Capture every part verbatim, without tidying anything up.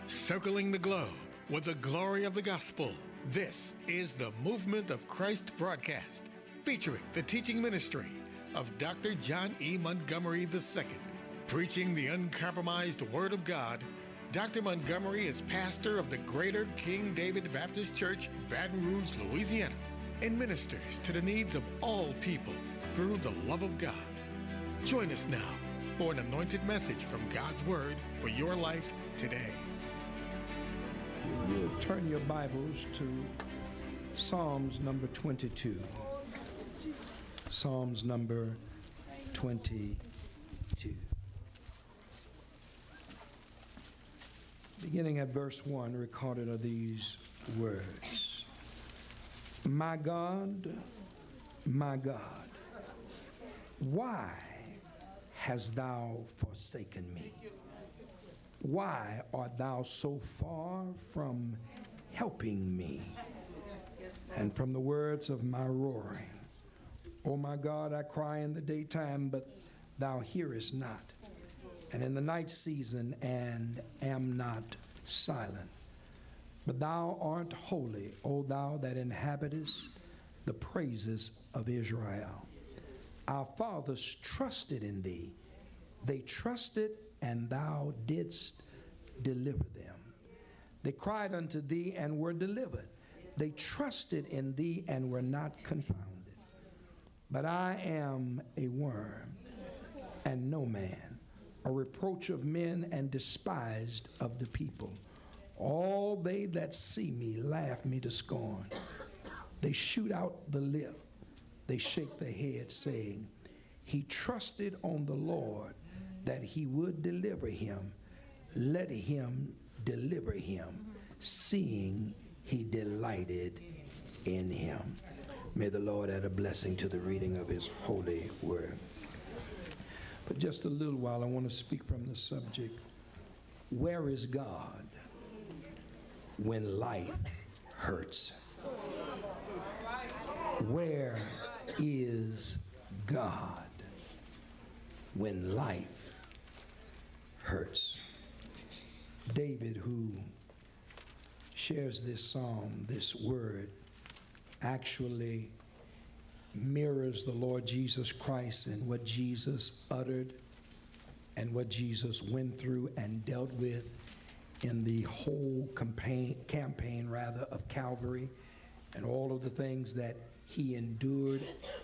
Circling the globe with the glory of the gospel. This is the Movement of Christ broadcast, featuring the teaching ministry of Doctor John E. Montgomery the Second. Preaching the uncompromised Word of God, Doctor Montgomery is pastor of the Greater King David Baptist Church, Baton Rouge, Louisiana, and ministers to the needs of all people through the love of God. Join us now for an anointed message from God's Word for your life today. If you'll turn your Bibles to Psalms number twenty-two. Psalms number twenty-two. Beginning at verse one, recorded are these words. My God, my God, why hast thou forsaken me? Why art thou so far from helping me and from the words of my roaring? O my God, I cry in the daytime, but thou hearest not, and in the night season, and am not silent. But thou art holy, O thou that inhabitest the praises of Israel. Our fathers trusted in thee. They trusted, and thou didst deliver them. They cried unto thee and were delivered. They trusted in thee and were not confounded. But I am a worm and no man, a reproach of men and despised of the people. All they that see me laugh me to scorn. They shoot out the lip. They shake their head, saying, He trusted on the Lord, that he would deliver him. Let him deliver him, seeing he delighted in him. May the Lord add a blessing to the reading of his holy word. For just a little while, I want to speak from the subject, where is God when life hurts? Where is God when life hurts? David, who shares this psalm, this word, actually mirrors the Lord Jesus Christ and what Jesus uttered and what Jesus went through and dealt with in the whole campaign, campaign rather, of Calvary, and all of the things that he endured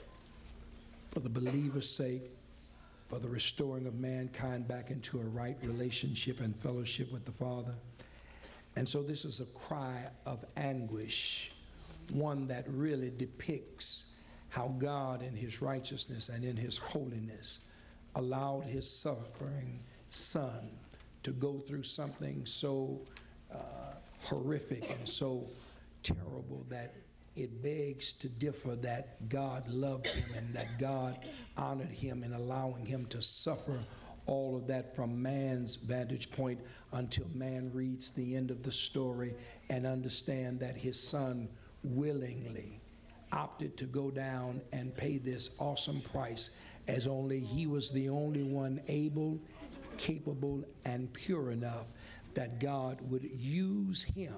for the believer's sake, for the restoring of mankind back into a right relationship and fellowship with the Father. And so this is a cry of anguish, one that really depicts how God in his righteousness and in his holiness allowed his suffering son to go through something so uh, horrific and so terrible that it begs to differ that God loved him and that God honored him in allowing him to suffer all of that from man's vantage point until man reads the end of the story and understand that his son willingly opted to go down and pay this awesome price, as only he was the only one able, capable, and pure enough that God would use him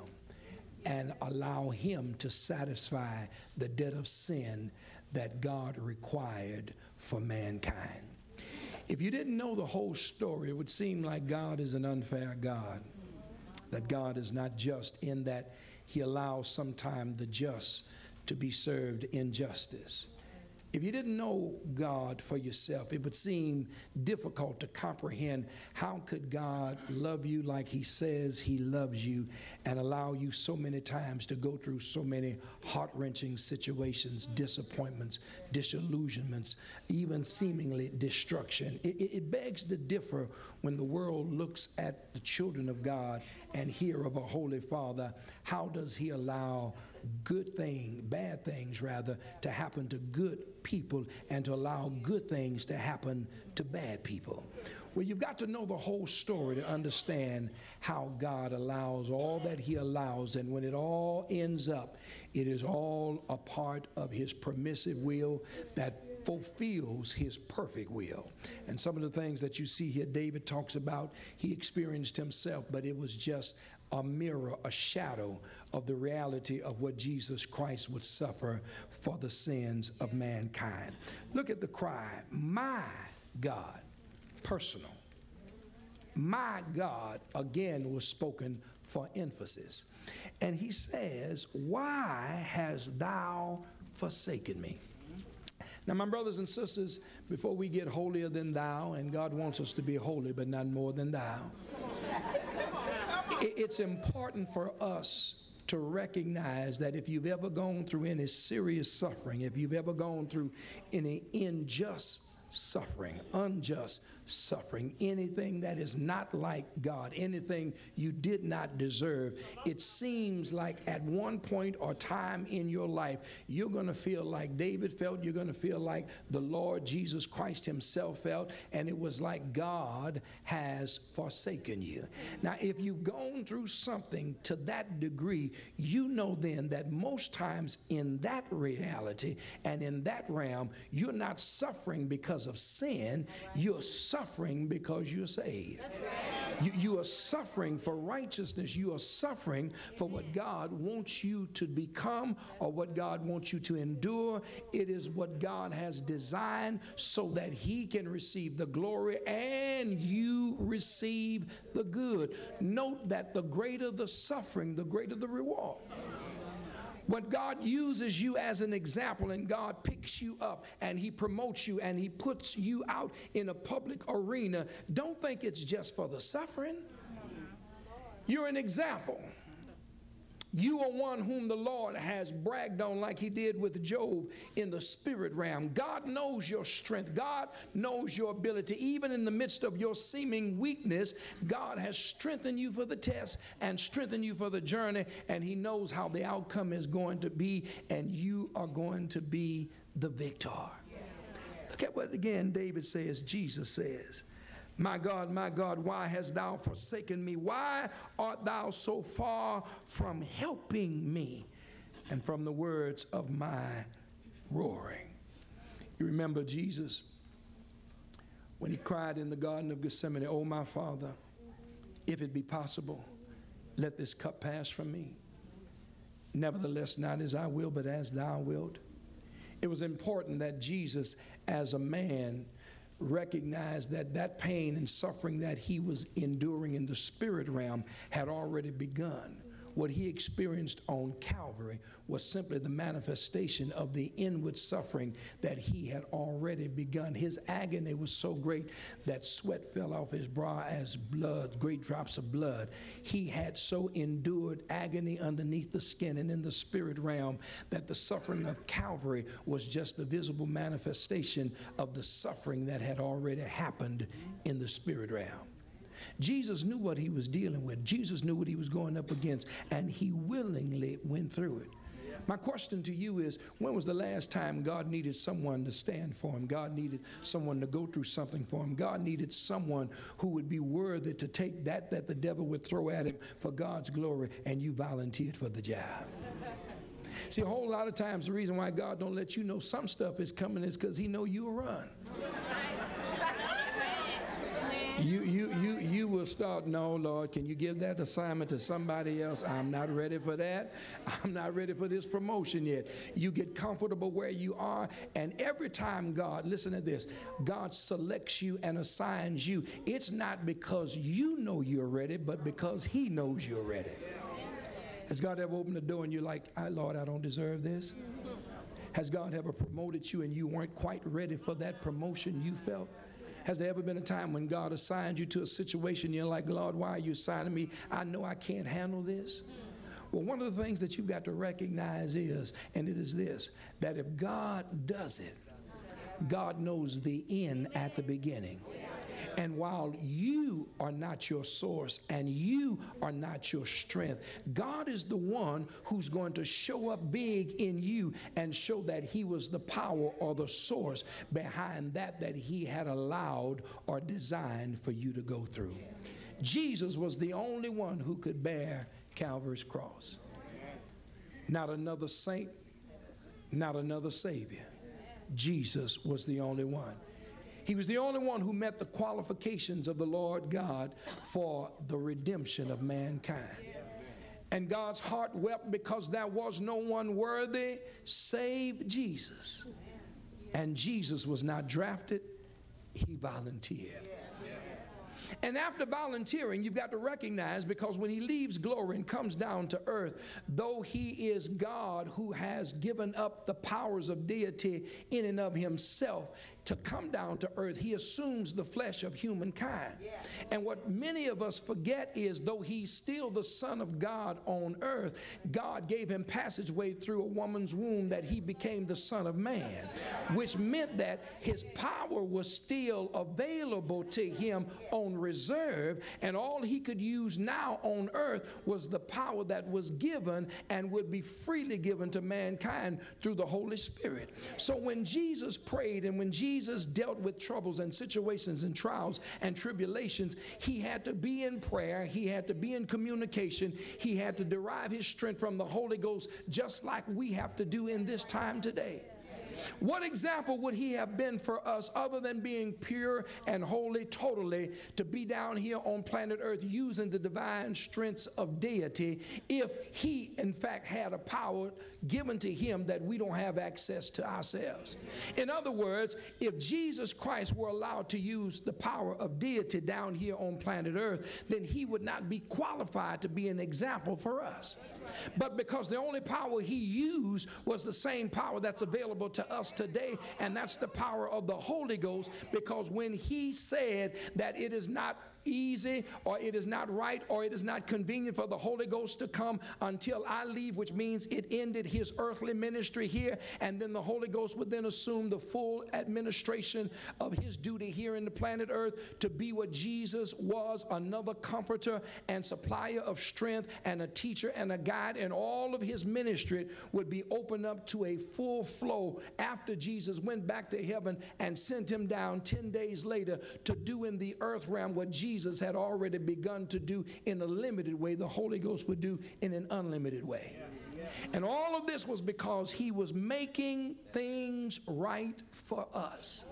and allow him to satisfy the debt of sin that God required for mankind. If you didn't know the whole story, it would seem like God is an unfair God, that God is not just in that he allows sometimes the just to be served injustice. If you didn't know God for yourself, it would seem difficult to comprehend how could God love you like he says he loves you and allow you so many times to go through so many heart-wrenching situations, disappointments, disillusionments, even seemingly destruction. It, it begs to differ when the world looks at the children of God and hear of a Holy Father. How does he allow good things, bad things rather, to happen to good people and to allow good things to happen to bad people? Well, you've got to know the whole story to understand how God allows all that he allows, and when it all ends up, it is all a part of his permissive will that fulfills his perfect will. And some of the things that you see here, David talks about, he experienced himself, but it was just a mirror, a shadow of the reality of what Jesus Christ would suffer for the sins of mankind. Look at the cry, my God, personal. My God, again, was spoken for emphasis. And he says, why hast thou forsaken me? Now, my brothers and sisters, before we get holier than thou, and God wants us to be holy, but not more than thou, it's important for us to recognize that if you've ever gone through any serious suffering, if you've ever gone through any unjust suffering, unjust suffering, anything that is not like God, anything you did not deserve, it seems like at one point or time in your life, you're going to feel like David felt, you're going to feel like the Lord Jesus Christ himself felt, and it was like God has forsaken you. Now, if you've gone through something to that degree, you know then that most times in that reality and in that realm, you're not suffering because of sin, you're suffering because you're saved. You, you are suffering for righteousness. You are suffering for what God wants you to become or what God wants you to endure. It is what God has designed so that he can receive the glory and you receive the good. Note that the greater the suffering, the greater the reward. When God uses you as an example and God picks you up and he promotes you and he puts you out in a public arena, don't think it's just for the suffering. You're an example. You are one whom the Lord has bragged on like he did with Job in the spirit realm. God knows your strength. God knows your ability. Even in the midst of your seeming weakness, God has strengthened you for the test and strengthened you for the journey, and he knows how the outcome is going to be, and you are going to be the victor. Look at what again David says, Jesus says. My God, my God, why hast thou forsaken me? Why art thou so far from helping me and from the words of my roaring? You remember Jesus when he cried in the Garden of Gethsemane, oh, my Father, if it be possible, let this cup pass from me. Nevertheless, not as I will, but as thou wilt. It was important that Jesus, as a man, recognized that that pain and suffering that he was enduring in the spirit realm had already begun. What he experienced on Calvary was simply the manifestation of the inward suffering that he had already begun. His agony was so great that sweat fell off his brow as blood, great drops of blood. He had so endured agony underneath the skin and in the spirit realm that the suffering of Calvary was just the visible manifestation of the suffering that had already happened in the spirit realm. Jesus knew what he was dealing with. Jesus knew what he was going up against, and he willingly went through it. My question to you is, when was the last time God needed someone to stand for him? God needed someone to go through something for him. God needed someone who would be worthy to take that that the devil would throw at him for God's glory, and you volunteered for the job. See, a whole lot of times the reason why God don't let you know some stuff is coming is because he know you'll run. You, you, you, you will start, no, Lord, can you give that assignment to somebody else? I'm not ready for that. I'm not ready for this promotion yet. You get comfortable where you are, and every time God, listen to this, God selects you and assigns you, it's not because you know you're ready, but because he knows you're ready. Has God ever opened the door and you're like, I, Lord, I don't deserve this? Has God ever promoted you and you weren't quite ready for that promotion you felt? Has there ever been a time when God assigned you to a situation you're like, Lord, why are you assigning me? I know I can't handle this. Well, one of the things that you've got to recognize is, and it is this, that if God does it, God knows the end at the beginning. And while you are not your source and you are not your strength, God is the one who's going to show up big in you and show that he was the power or the source behind that that he had allowed or designed for you to go through. Jesus was the only one who could bear Calvary's cross. Not another saint, not another savior. Jesus was the only one. He was the only one who met the qualifications of the Lord God for the redemption of mankind. And God's heart wept because there was no one worthy save Jesus. And Jesus was not drafted, he volunteered. And after volunteering, you've got to recognize, because when he leaves glory and comes down to earth, though he is God who has given up the powers of deity in and of himself to come down to earth, he assumes the flesh of humankind. Yeah. And what many of us forget is, though he's still the Son of God on earth, God gave him passageway through a woman's womb that he became the Son of Man, which meant that his power was still available to him on reserve, and all he could use now on earth was the power that was given and would be freely given to mankind through the Holy Spirit. So when Jesus prayed and when Jesus Jesus dealt with troubles and situations and trials and tribulations, he had to be in prayer, he had to be in communication, he had to derive his strength from the Holy Ghost, just like we have to do in this time today. What example would he have been for us other than being pure and holy totally, to be down here on planet earth using the divine strengths of deity, if he in fact had a power given to him that we don't have access to ourselves? In other words, if Jesus Christ were allowed to use the power of deity down here on planet earth, then he would not be qualified to be an example for us. But because the only power he used was the same power that's available to us today, and that's the power of the Holy Ghost, because when he said that it is not easy, or it is not right, or it is not convenient for the Holy Ghost to come until I leave, which means it ended his earthly ministry here, and then the Holy Ghost would then assume the full administration of his duty here in the planet earth to be what Jesus was, another comforter and supplier of strength and a teacher and a guide, and all of his ministry would be opened up to a full flow after Jesus went back to heaven and sent him down ten days later to do in the earth realm what Jesus Jesus had already begun to do in a limited way. The Holy Ghost would do in an unlimited way. And all of this was because he was making things right for us.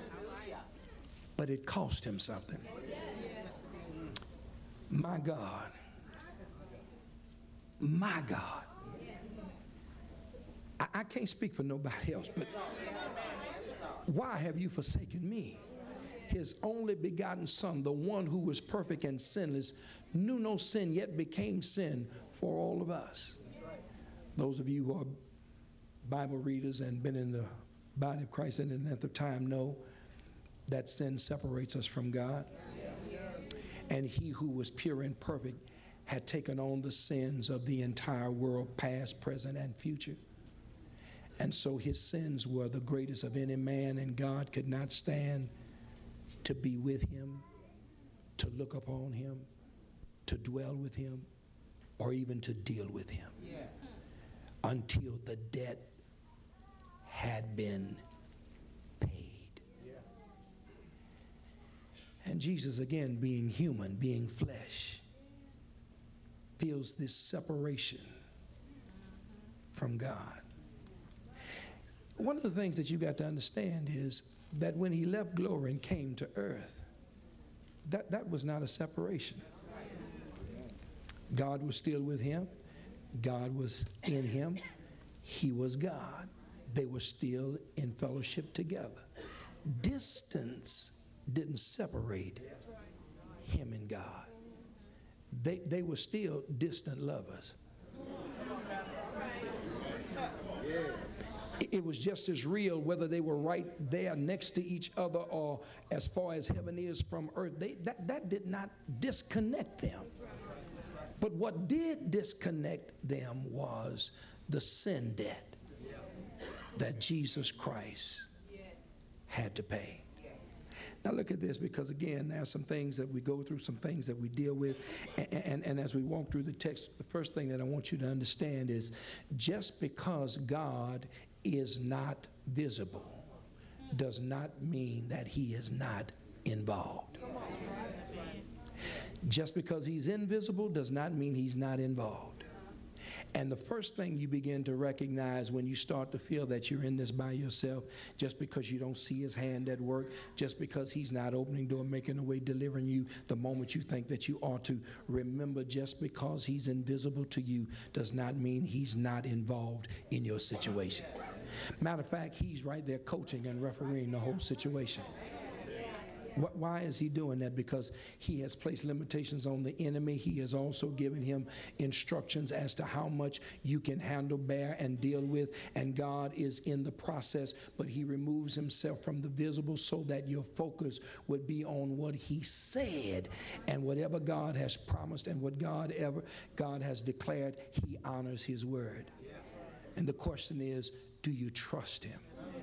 But it cost him something. My God. My God. I, I can't speak for nobody else, but why have you forsaken me? His only begotten Son, the one who was perfect and sinless, knew no sin, yet became sin for all of us. Those of you who are Bible readers and been in the body of Christ in the length of time know that sin separates us from God. And he who was pure and perfect had taken on the sins of the entire world, past, present, and future. And so his sins were the greatest of any man, and God could not stand to be with him, to look upon him, to dwell with him, or even to deal with him, yeah, until the debt had been paid. Yeah. And Jesus, again, being human, being flesh, feels this separation from God. One of the things that you got to understand is that when he left glory and came to earth, that, that was not a separation. God was still with him. God was in him. He was God. They were still in fellowship together. Distance didn't separate him and God. They, they were still distant lovers. It was just as real whether they were right there next to each other or as far as heaven is from earth. They, that, that did not disconnect them. But what did disconnect them was the sin debt that Jesus Christ had to pay. Now look at this, because again, there are some things that we go through, some things that we deal with, and, and, and as we walk through the text, the first thing that I want you to understand is just because God is not visible does not mean that he is not involved. Just because he's invisible does not mean he's not involved. And the first thing you begin to recognize when you start to feel that you're in this by yourself, just because you don't see his hand at work, just because he's not opening door, making a way, delivering you the moment you think that you ought to, remember, just because he's invisible to you does not mean he's not involved in your situation. Matter of fact, he's right there coaching and refereeing the whole situation. Why is he doing that? Because he has placed limitations on the enemy. He has also given him instructions as to how much you can handle, bear, and deal with. And God is in the process, but he removes himself from the visible so that your focus would be on what he said. And whatever God has promised and what God ever God has declared, he honors his word. And the question is, do you trust him?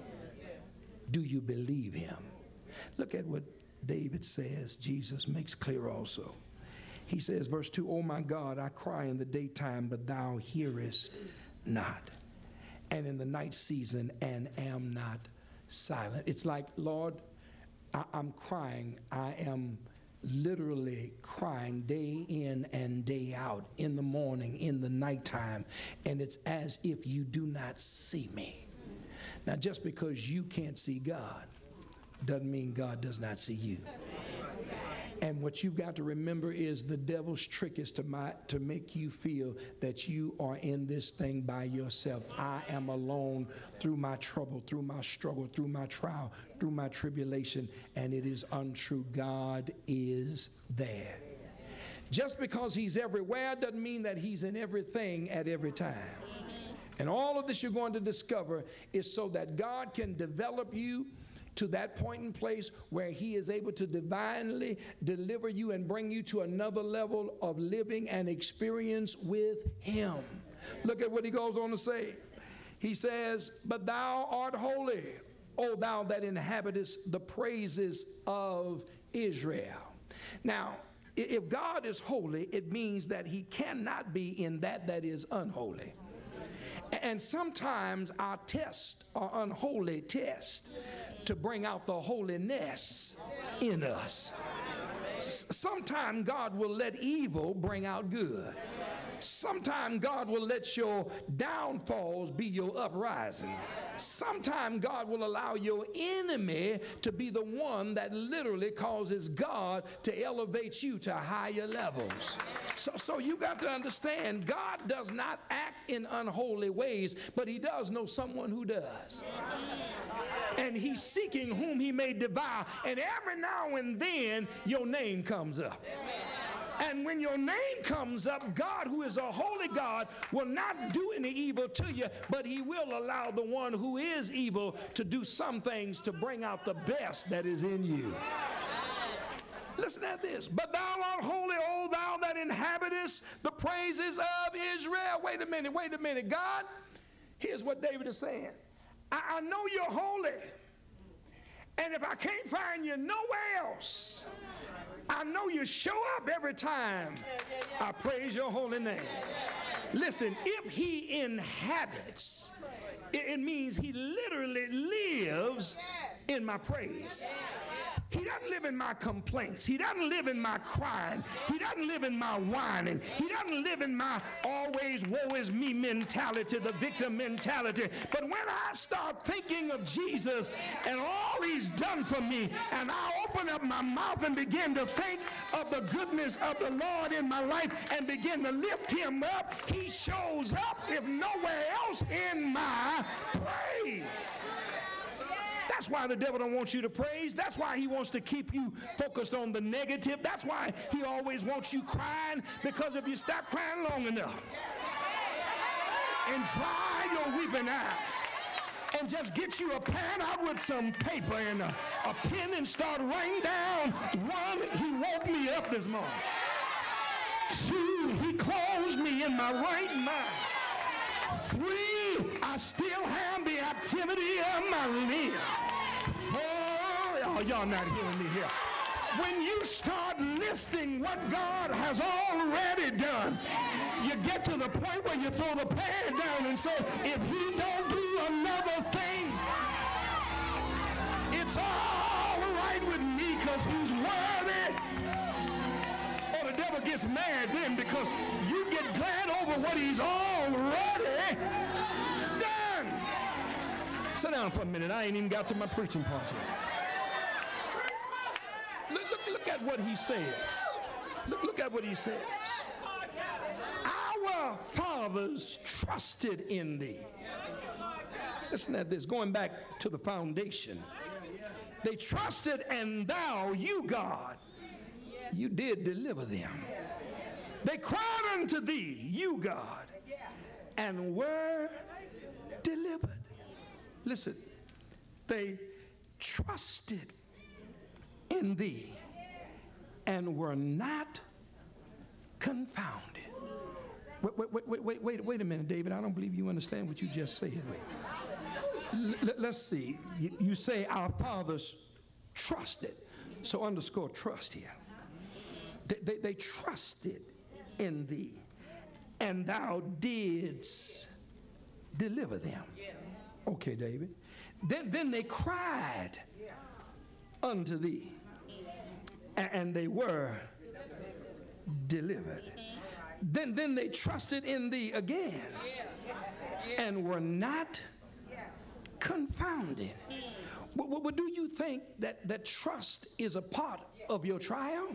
Do you believe him? Look at what David says, Jesus makes clear also. He says, verse two, "Oh my God, I cry in the daytime, but thou hearest not. And in the night season, and am not silent." It's like, Lord, I, I'm crying. I am literally crying day in and day out, in the morning, in the nighttime. And it's as if you do not see me. Now, just because you can't see God doesn't mean God does not see you. And what you've got to remember is the devil's trick is to, my, to make you feel that you are in this thing by yourself. I am alone through my trouble, through my struggle, through my trial, through my tribulation, and it is untrue. God is there. Just because he's everywhere doesn't mean that he's in everything at every time. And all of this you're going to discover is so that God can develop you to that point and place where he is able to divinely deliver you and bring you to another level of living and experience with him. Look at what he goes on to say. He says, "But thou art holy, O thou that inhabitest the praises of Israel." Now, if God is holy, it means that he cannot be in that that is unholy. And sometimes our tests are unholy tests to bring out the holiness in us. Sometimes God will let evil bring out good. Sometimes God will let your downfalls be your uprising. Sometimes God will allow your enemy to be the one that literally causes God to elevate you to higher levels. So, so you got to understand, God does not act in unholy ways, but he does know someone who does. And he's seeking whom he may devour. And every now and then, your name comes up. And when your name comes up, God, who is a holy God, will not do any evil to you, but he will allow the one who is evil to do some things to bring out the best that is in you. Listen at this. "But thou art holy, O thou that inhabitest the praises of Israel." Wait a minute, wait a minute. God, here's what David is saying. I, I know you're holy. And if I can't find you nowhere else, I know you show up every time I praise your holy name. Listen, if he inhabits, it, it means he literally lives in my praise. He doesn't live in my complaints. He doesn't live in my crying. He doesn't live in my whining. He doesn't live in my always woe is me mentality, the victim mentality. But when I start thinking of Jesus and all he's done for me, and I open up my mouth and begin to think of the goodness of the Lord in my life and begin to lift him up, he shows up if nowhere else in my praise. That's why the devil don't want you to praise. That's why he wants to keep you focused on the negative. That's why he always wants you crying, because if you stop crying long enough and dry your weeping eyes and just get you a pen out with some paper and a, a pen and start writing down, one, he woke me up this morning. Two, he closed me in my right mind. Three, I still have the activity of my limbs. Four, oh, y'all not hearing me here. When you start listing what God has already done, you get to the point where you throw the pen down and say, if he don't do another thing, it's all right with me because he's worthy. Or the devil gets mad then because you get glad over what he's already Sit down for a minute. I ain't even got to my preaching part yet. Look, look, look at what he says. Look, look at what he says. Our fathers trusted in thee. Listen at this, going back to the foundation. They trusted, and thou, you God, you did deliver them. They cried unto thee, you God, and were delivered. Listen, they trusted in thee and were not confounded. Wait, wait, wait, wait, wait, wait a minute, David. I don't believe you understand what you just said. Wait. L- let's see. You, you say our fathers trusted. So underscore trust here. They, they, they trusted in thee, and thou didst deliver them. Okay, David. Then, then they cried unto thee, and, and they were delivered. Then, then they trusted in thee again and were not confounded. But, but, but do you think that, that trust is a part of your trial?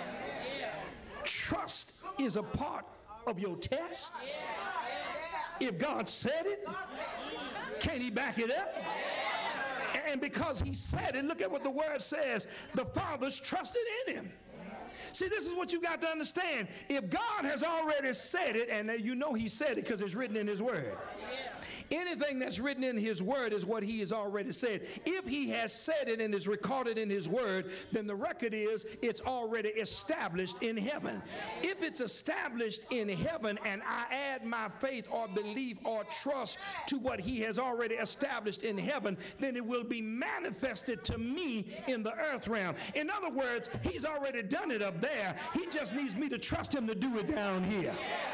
Trust is a part of your test. If God said it, can he back it up? And because he said it, look at what the word says. The fathers trusted in him. See, this is what you got to understand. If God has already said it, and you know he said it because it's written in his word. Anything that's written in his word is what he has already said. If he has said it and is recorded in his word, then the record is it's already established in heaven. If it's established in heaven and I add my faith or belief or trust to what he has already established in heaven, then it will be manifested to me in the earth realm. In other words, he's already done it up there. He just needs me to trust him to do it down here.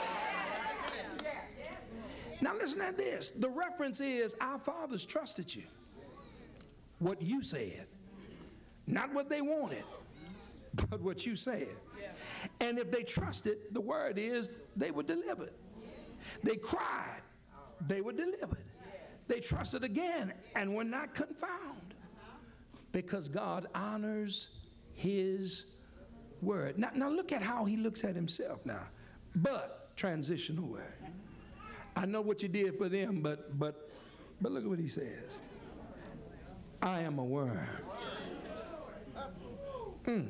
Now listen at this. The reference is our fathers trusted you. What you said. Not what they wanted, but what you said. And if they trusted, the word is they were delivered. They cried, they were delivered. They trusted again and were not confounded, because God honors his word. Now, now look at how he looks at himself now. But, transitional word. I know what you did for them, but but but look at what he says. I am a worm. Mm.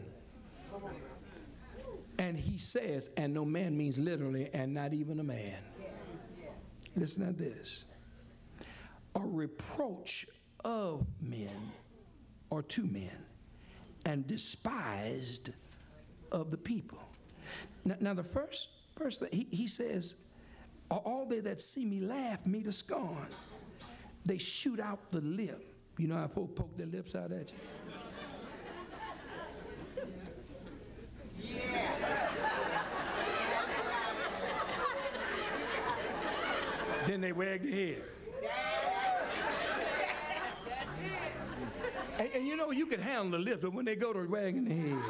And he says, and no man means literally, and not even a man. Listen to this. A reproach of men, or to men, and despised of the people. Now, now the first, first thing, he, he says, all they that see me laugh me to scorn. They shoot out the lip. You know how folks poke their lips out at you? Yeah. Then they wag their head. And, and you know, you can handle the lips, but when they go to wagging their head.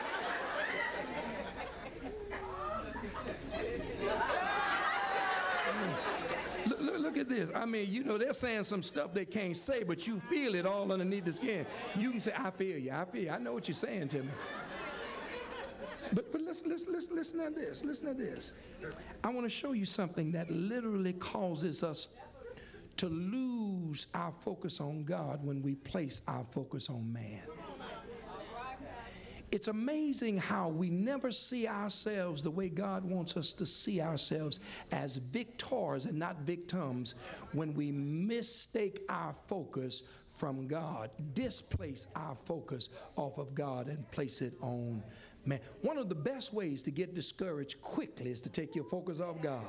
Look at this. I mean, you know, they're saying some stuff they can't say, but you feel it all underneath the skin. You can say, I feel you, I feel you. I know what you're saying to me. But but listen, listen, listen, listen to this. Listen to this. I want to show you something that literally causes us to lose our focus on God when we place our focus on man. It's amazing how we never see ourselves the way God wants us to see ourselves, as victors and not victims, when we mistake our focus from God, displace our focus off of God and place it on man. One of the best ways to get discouraged quickly is to take your focus off God.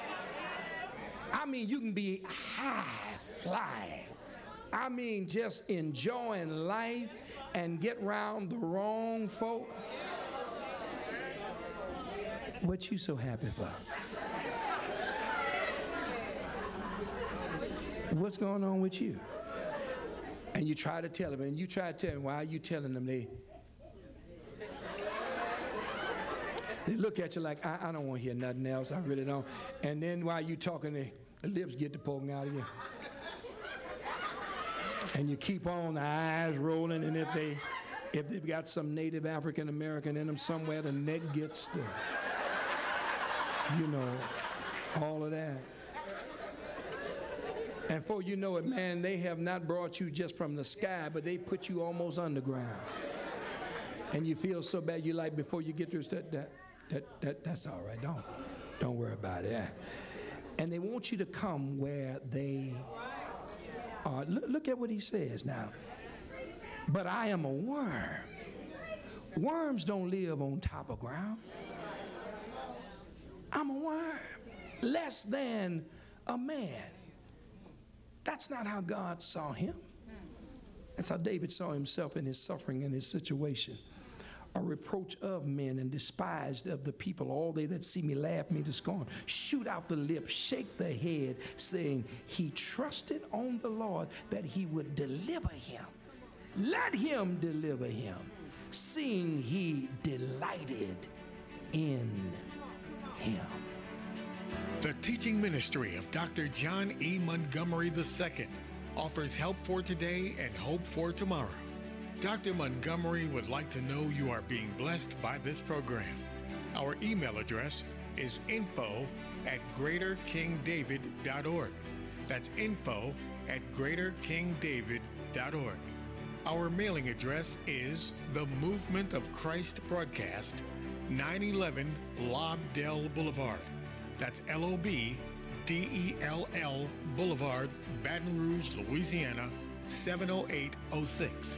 I mean, you can be high flying. I mean, just enjoying life and get round the wrong folk. What you so happy for? What's going on with you? And you try to tell them, and you try to tell them, why are you telling them? They they look at you like, I, I don't want to hear nothing else. I really don't. And then while you talking, the lips get to poking out of you. And you keep on, the eyes rolling, and if they, if they've got some Native African American in them somewhere, the neck gets the, you know, all of that. And before you know it, man, they have not brought you just from the sky, but they put you almost underground. And you feel so bad, you like, before you get through, that, that, that, that, that's all right, don't, don't worry about it. And they want you to come where they are. Look, look at what he says now. But I am a worm. Worms don't live on top of ground. I'm a worm, less than a man. That's not how God saw him. That's how David saw himself in his suffering and his situation. A reproach of men and despised of the people. All they that see me laugh me to scorn. Shoot out the lip, shake the head, saying, he trusted on the Lord that he would deliver him. Let him deliver him, seeing he delighted in him. The teaching ministry of Doctor John E. Montgomery the Second offers help for today and hope for tomorrow. Doctor Montgomery would like to know you are being blessed by this program. Our email address is info at greater king david dot org. That's info at greater king david dot org. Our mailing address is The Movement of Christ Broadcast, nine eleven Lobdell Boulevard. That's L O B D E L L Boulevard, Baton Rouge, Louisiana, seven oh eight oh six.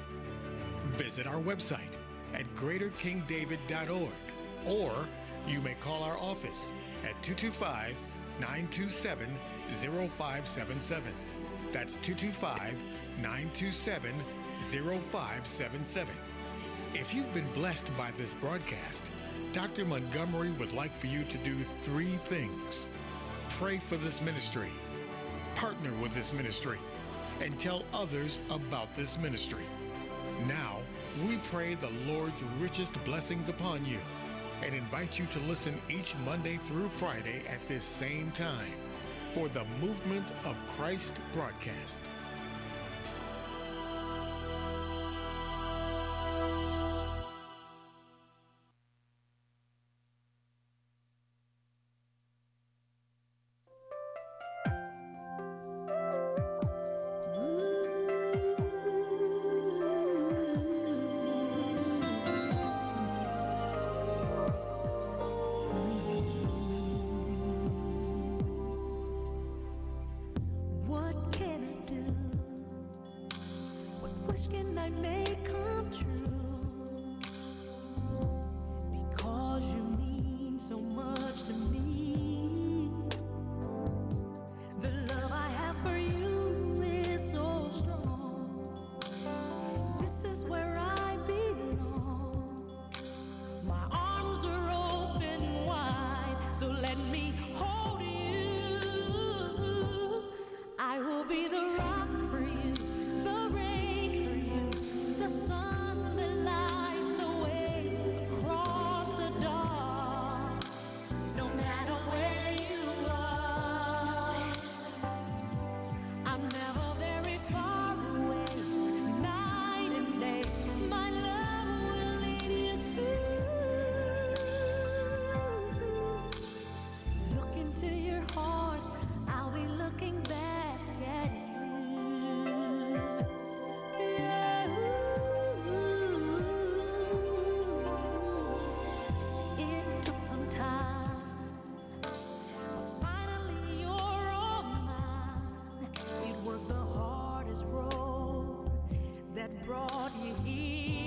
Visit our website at greater king david dot org, or you may call our office at two two five, nine two seven, zero five seven seven. That's two two five, nine two seven, zero five seven seven. If you've been blessed by this broadcast, Doctor Montgomery would like for you to do three things. Pray for this ministry, partner with this ministry, and tell others about this ministry. Now, we pray the Lord's richest blessings upon you and invite you to listen each Monday through Friday at this same time for the Movement of Christ broadcast. The hardest road that brought you here.